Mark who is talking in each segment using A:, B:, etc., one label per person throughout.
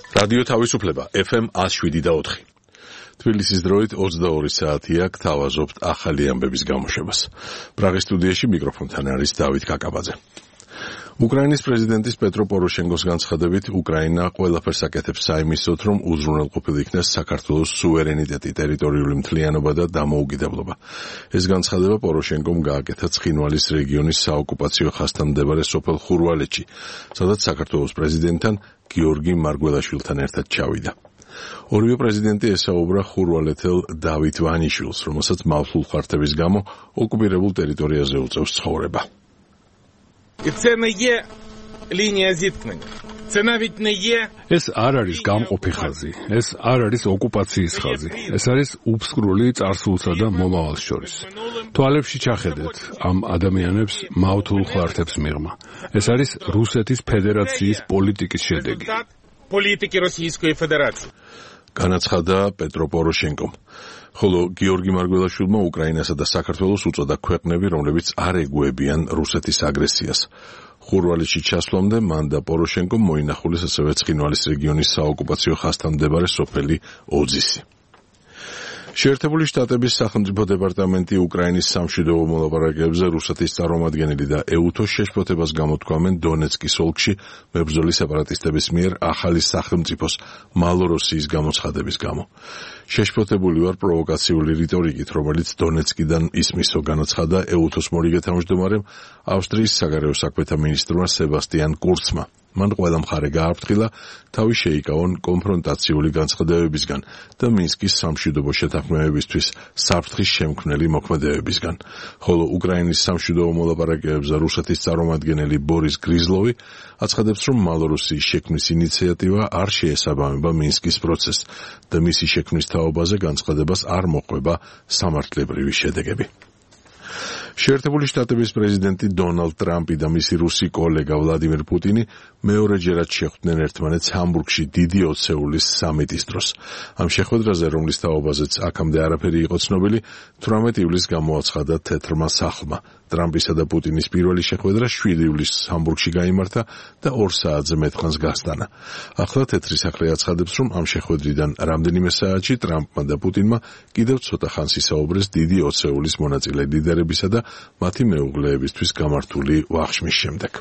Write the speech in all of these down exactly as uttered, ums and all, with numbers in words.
A: რადიო თავისუფლება ეფ ემ one oh seven და four. თბილისის დროით ოცდაორი საათია, გთავაზობთ ახალი ამბების გამოშვებას. პრაღის სტუდიაში მიკროფონთან არის დავით კაკაბაძე. უკრაინის პრეზიდენტის პეტრო პოროშენკოს განცხადებით, უკრაინა ყველაფერს აკეთებს საიმისოდ, რომ უზრუნველყოფილ იქნას საქართველოს სუვერენიტეტი, ტერიტორიული მთლიანობა და დამოუკიდებლობა. ეს განცხადება პოროშენკომ გააკეთა ცხინვალის რეგიონის საოკუპაციო ხაზთან მდებარე სოფელ ხურვალეთში, სადაც საქართველოს პრეზიდენტთან გიორგი მარგველაშვილთან ერთად ჩავიდა. ორივე პრეზიდენტი ესაუბრა ხურვალეთელ დავით ვანიშვილს, რომელსაც მავთულ ხართების გამო ოკუპირებულ ტერიტორიაზე უწევს ცხოვრება.
B: ეს არ არის გამყოფი ხაზი, ეს არ არის ოკუპაციის ხაზი, ეს არის უფსკრული წარსულსა და მომავალს შორის. თვალებში ჩახედეთ ამ ადამიანებს მავთულ ხართებს მიღმა. ეს არის რუსეთის ფედერაციის პოლიტიკის შედეგი.
C: პოლიტიკი რუსეთის ფედერაციის
A: განაცხადა პეტრო პოროშენკომ. ხოლო გიორგი მარგველაშვილმა უკრაინასა და საქართველოს უწოდა ქვეყნები, რომლებიც არ ეგუებიან რუსეთის აგრესიას. ხურვალეთში ჩასვლამდე მან და პოროშენკომ მოინახულეს ასევე ცხინვალის რეგიონის საოკუპაციო ხაზთან მდებარე სოფელი ოძისი. შეერთებული შტატების სახელმწიფო დეპარტამენტი უკრაინის სამშვიდობო მოლაპარაკებებზე რუსეთის წარმომადგენელი და ეუთოს შეშფოთებას გამოთქვამენ დონეცკის ოლქში მებრძოლი სეპარატისტების მიერ ახალი სახელმწიფოს მალოროსიის გამოცხადების გამო. შეშფოთებული ვარ პროვოკაციული რიტორიკით, რომელიც დონეცკიდან ისმისო, განაცხადა ეუთოს მორიგე თავმჯდომარემ ავსტრიის საგარეო საქმეთა მინისტრმა სებასტიან კურცმა. მან ყველა მხარე გააფრთხილა თავი შეიკავონ კონფრონტაციული განცხადებებისგან და მინსკის სამშვიდობო შეთანხმებებისთვის საფრთხის შემქმნელი მოქმედებებისგან. ხოლო უკრაინის სამშვიდობო მოლაპარაკებებზე რუსეთის წარმომადგენელი ბორის გრიზლოვი აცხადებს, რომ მალოროსიის შექმნის ინიციატივა არ შეესაბამება მინსკის პროცესს და მისი შექმნის თაობაზე განცხადებას არ მოყვება სამართლებრივი შედეგები. შეერთებული შტატების პრეზიდენტი დონალდ ტრამპი და მისი რუსი კოლეგა ვლადიმირ პუტინი მეორეჯერად შეხვდნენ ერთმანეთს ჰამბურგში დიდი ოცეულის სამიტის დროს. ამ შეხვედრაზე, რომლის თაობაზეც აქამდე არაფერი იყო ცნობილი, თვრამეტ ივლისს გამოაცხადა თეთრმა სახლმა. ტრამპისა და პუტინის პირველი შეხვედრა შვიდი ივლისს ჰამბურგში გაიმართა და ორ საათზე მეტხანს გასტანა. ახლა თეთრი სახლი აცხადებს, რომ ამ შეხვედრიდან რამდენიმე საათში ტრამპმა და პუტინმა კიდევ ცოტა ხანს ისაუბრეს დიდი ოცეულის მონაწილე ლიდერებისა და მათი მეუღლეებისთვის გამართული ვახშმის შემდეგ.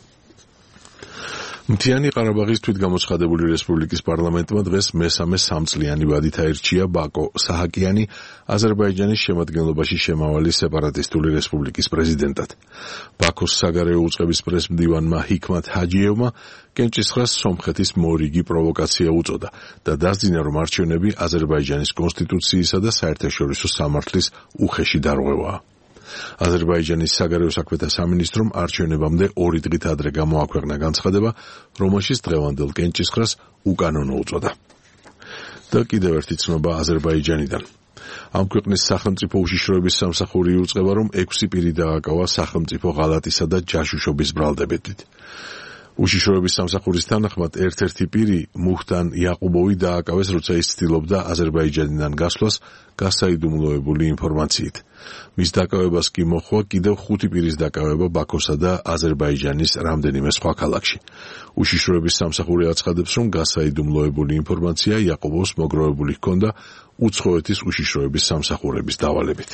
A: მთიანი ყარაბაღის თვითგამოცხადებული რესპუბლიკის პარლამენტმა დღეს მესამე სამწლიანი ვადით აირჩია ბაკო საჰაკიანი აზერბაიჯანის შემადგენლობაში შემავალი სეპარატისტული რესპუბლიკის პრეზიდენტად. ბაქოს საგარეო უწყების პრეზიდენტმა ჰიქმათ ჰაჯიევმა კენჭისყრას სომხეთის მორიგი პროვოკაცია უწოდა და დასძინა, რომ არჩევნები აზერბაიჯანის კონსტიტუციისა და საერთაშორისო სამართლის უხეში დარღვევაა. აზერბაიჯანის საგარეო საქმეთა სამინისტრომ არჩევნებამდე ორი დღით ადრე გამოაქვეყნა განცხადება, რომელშიც დღევანდელ კენჭისყრას უკანონო უწოდა. და კიდევ ერთი ცნობა აზერბაიჯანიდან. ამ ქვეყნის სახელმწიფო უშიშროების სამსახური იუწყება, რომ ექვსი პირი დააკავა სახელმწიფო ღალატისა და ჯაშუშობის ბრალდებებით. უშიშროების სამსახურის თანახმად ერთ-ერთი პირი მუხტან იაყუბოვი დააკავეს, როცა ის ცდილობდა აზერბაიჯანიდან გასვლას გასაიდუმლოებული ინფორმაციით. მის დაკავებას კი მოჰყვა კიდევ ხუთი პირის დაკავება ბაქოსა და აზერბაიჯანის რამდენიმე სხვა ქალაქში. უშიშროების სამსახური აცხადებს, რომ გასაიდუმლოებული ინფორმაცია იაყუბოვს მოგროვებული ჰქონდა უცხოეთის უშიშროების სამსახურების დავალებით.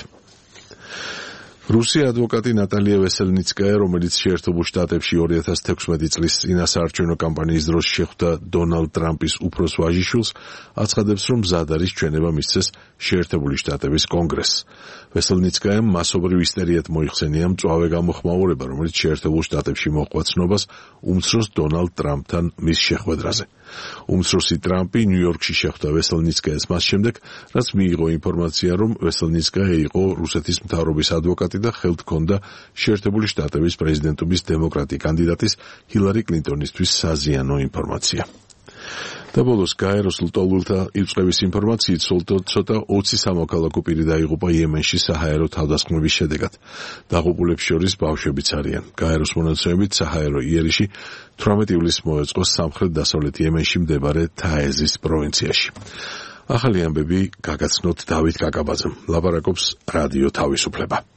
A: რუსი ადვოკატი ნატალია ვესელნიცკაია, რომელიც შეერთებულ შტატებში ორი ათას თექვსმეტი წლის წინასაარჩევნო კამპანიის დროს შეხვდა დონალდ ტრამპის უფროს ვაჟიშვილს, აცხადებს, რომ მზად არის ჩვენება მისცეს შეერთებული შტატების კონგრესს. ვესელნიცკაიამ მასობრივ ისტერიად მოიხსენია მწვავე გამოხმაურება, რომელიც შეერთებულ შტატებში მოჰყვა ცნობას უმცროს დონალდ ტრამპთან მის შეხვედრაზე. უმცროსი ტრამპი ნიუ-იორკში შეხვდა ვესელნიცკაიას მას შემდეგ, რაც მიიღო ინფორმაცია, რომ ვესელნიცკაია იყო რუსეთის მთავრობის ადვოკატი და ხელთ ჰქონდა შეერთებული შტატების პრეზიდენტობის დემოკრატი კანდიდატის ჰილარი კლინტონისთვის საზიანო ინფორმაცია. და ბოლოს გაეროს ლტოლვილთა იწვევის ინფორმაციით ცოტა ოცი სამოქალაქო პირი დაიღუპა იემენში საჰაერო თავდასხმების შედეგად. დაღუპულებს შორის ბავშვებიც არიან. გაეროს მონაცემებით საჰაერო იერიში თვრამეტ ივლისს მოეწყო სამხრეთ-დასავლეთ იემენში მდებარე თაეზის პროვინციაში. ახალი ამბები გაგაცნოთ დავით კაკაბაძემ. ლაპარაკობს რადიო თავისუფლება.